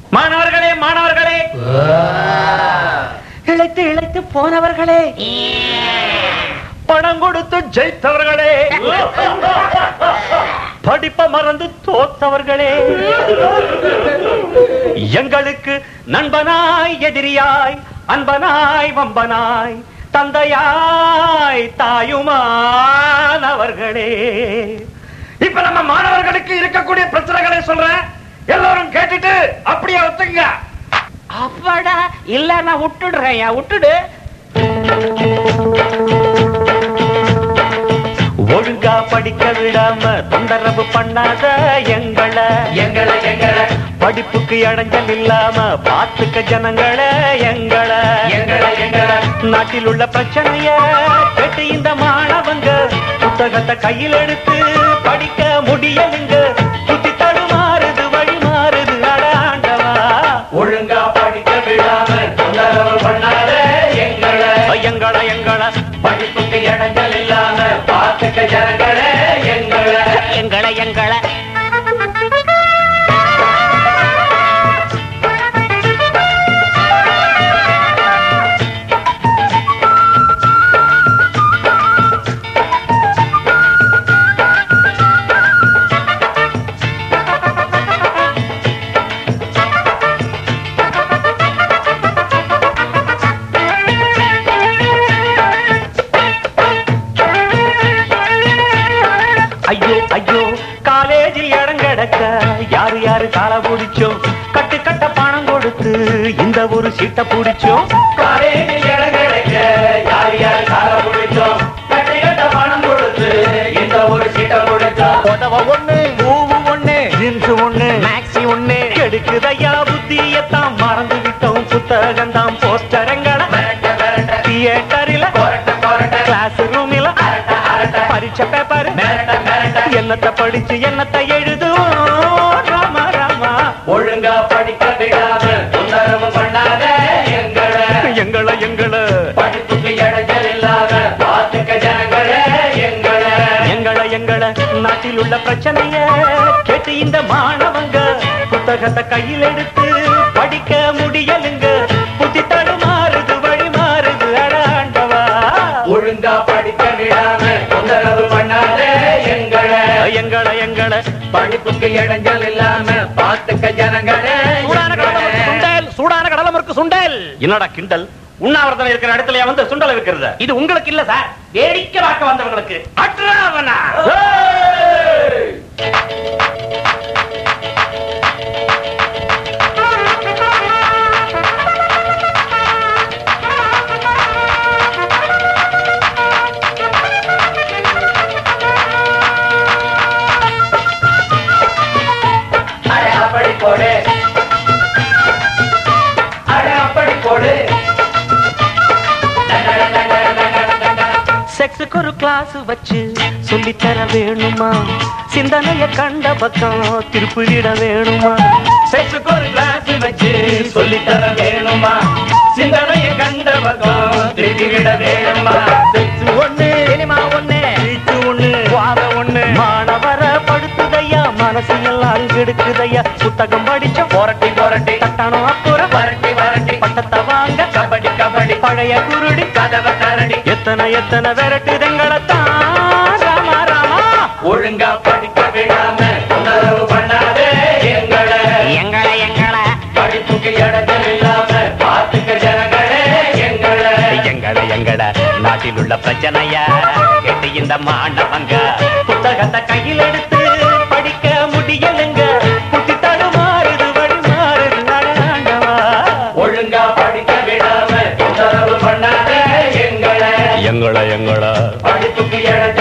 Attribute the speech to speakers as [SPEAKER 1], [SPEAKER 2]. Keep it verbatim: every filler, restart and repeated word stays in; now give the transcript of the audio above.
[SPEAKER 1] மாணவர்களே மாணவர்களே, இழைத்து இழைத்து போனவர்களே, பணம் கொடுத்து ஜெயித்தவர்களே, படிப்ப மறந்து தோத்தவர்களே, எங்களுக்கு நண்பனாய் எதிரியாய் அன்பனாய் வம்பனாய் தந்தையாய் தாயுமானவர்களே, இப்ப நம்ம மாணவர்களுக்கு இருக்கக்கூடிய பிரச்சனைகளை சொல்றேன், எல்லாரும் கேட்டுட்டு அப்படியே ஒத்துங்க.
[SPEAKER 2] அப்பாடா, இல்ல நான் விட்டுடுறேன், விட்டுடு.
[SPEAKER 1] ஒழுங்கா படிக்க விடாம தொந்தரவு பண்ணாத எங்களை
[SPEAKER 3] எங்களை எங்களை
[SPEAKER 1] படிப்புக்கு இடைஞ்சல் இல்லாம பாத்துக்க ஜனங்களை எங்களை
[SPEAKER 3] எங்களை எங்களை
[SPEAKER 1] நாட்டில் உள்ள பிரச்சனைய கேட்டு இந்த மாணவங்க புத்தகத்தை கையில் எடுத்து படிக்க முடியலுங்க. புத்தி தடுமாறுது, வழி மாறுது, அடாண்டவா.
[SPEAKER 3] ஒழுங்கா படிக்க விடாம தொந்தரவு பண்ணாத எங்களை
[SPEAKER 1] எங்களை எங்களை
[SPEAKER 3] படிப்புக்கு இடைஞ்சல் இல்லாம பாத்துக்க ஜனங்களே எங்களை
[SPEAKER 2] எங்களை எங்களை
[SPEAKER 1] ஐயோ ஐயோ, காலேஜில் இடம் கிடக்க யாரு யாரு கால பிடிச்சோம், கட்டு கட்ட பணம் கொடுத்து இந்த ஒரு சீட்டை பிடிச்சோம்.
[SPEAKER 3] காலேஜில் இடம் கிடைக்க யார் யார் கால பிடிச்சோம், கட்டி கட்ட பணம் கொடுத்து இந்த ஒரு சீட்டை பிடிச்சோம்.
[SPEAKER 1] உதவ ஒண்ணு, பூவு ஒண்ணு, ஜின்ஸ் ஒண்ணு, மேக்ஸி ஒண்ணு, கெடுக்குதையா புத்தியத்தான் மறந்து விட்டோம். புத்தகம் தான் போஸ்டரங்கள தியேட்டரில கிளாஸ் ரூமில பரீட்சை பேப்பர் என்னத்தை படிச்சு என்னத்தை எழுதுவோம். ராமா ராமா,
[SPEAKER 3] ஒழுங்கா படிக்க விடாம தொந்தரவு பண்ணாத எங்களை
[SPEAKER 1] எங்களை எங்களை
[SPEAKER 3] படிப்புக்கு இடைஞ்சல் இல்லாத பாத்துக்க ஜனங்களே எங்களை
[SPEAKER 1] எங்களை எங்களை நாட்டில் உள்ள பிரச்சனைய கேட்டு இந்த மாணவங்க புத்தகத்தை கையில் எடுத்து படிக்க முடியலுங்க. புத்தி தடுமாறுது, வழி மாறுது, அடாண்டவா.
[SPEAKER 3] ஒழுங்கா படிக்க விடாம தொந்தரவு பண்ணாத எங்களை
[SPEAKER 1] எங்களை எங்களை
[SPEAKER 3] படிப்புக்கு இடைஞ்சல் இல்லாம பாத்துக்க ஜனங்களே
[SPEAKER 1] சூடான கடலை முறுக்கு சுண்டல், சூடான கடலை முறுக்கு சுண்டல். என்னடா கிண்டல்? உண்ணாவிரதம் இருக்கிற இடத்துல வந்து சுண்டல் இருக்கிறது. இது உங்களுக்கு இல்ல சார், வேடிக்கை பார்க்க வந்தவங்களுக்கு. அட்ராவனா
[SPEAKER 3] அப்படி போடு, அட அப்படி போடு.
[SPEAKER 1] செக்ஸுக்கு ஒரு கிளாஸ் வச்சு சொல்லித்தர வேணுமா, சிந்தனைய கண்ட பக்கம் திருப்பிட வேணுமா.
[SPEAKER 3] செக்ஸுக்கு ஒரு கிளாஸ் வச்சு சொல்லித்தர வேணுமா, சிந்தனைய கண்ட பக்கம் திருப்பிவிட வேணுமா.
[SPEAKER 1] செக்ஸ் ஒண்ணு, சினிமா ஒண்ணு, வீட்டு ஒண்ணு, வாத ஒண்ணு, மாணவர படுத்துதையா, மனசு எல்லாம் கெடுக்குதையா. புத்தகம் படிச்ச
[SPEAKER 3] போரட்டி போரட்டி
[SPEAKER 1] தட்டானோ அப்புறம்
[SPEAKER 3] வரட்டி வரட்டி
[SPEAKER 1] பட்டத்தை வாங்க
[SPEAKER 3] கபடி கபடி
[SPEAKER 1] பழைய குருடி
[SPEAKER 3] கதவை தரடி.
[SPEAKER 1] எத்தனை எத்தனை விரட்டுதங்களைத்தான். ராமா ராமா,
[SPEAKER 3] ஒழுங்கா படிக்க விடாம தொந்தரவு பண்ணாதே எங்களை
[SPEAKER 2] எங்களை எங்களை
[SPEAKER 3] படிப்புக்கு இடைஞ்சல் இல்லாம பாத்துக்க ஜனங்களே எங்களை
[SPEAKER 1] எங்களை எங்களை நாட்டில் உள்ள பிரச்சனைய கேட்டு இந்த மாணவங்க புத்தகத்தை கையில் எடுத்து படிக்க முடியலுங்க. புத்தி தடுமாறுது, வழி மாறுது, அடாண்டவா.
[SPEAKER 3] ஒழுங்கா படிக்க விடாம தொந்தரவு பண்ணாதே எங்களை
[SPEAKER 1] எங்களை எங்களை
[SPEAKER 3] படிப்புக்கு இடைஞ்சல்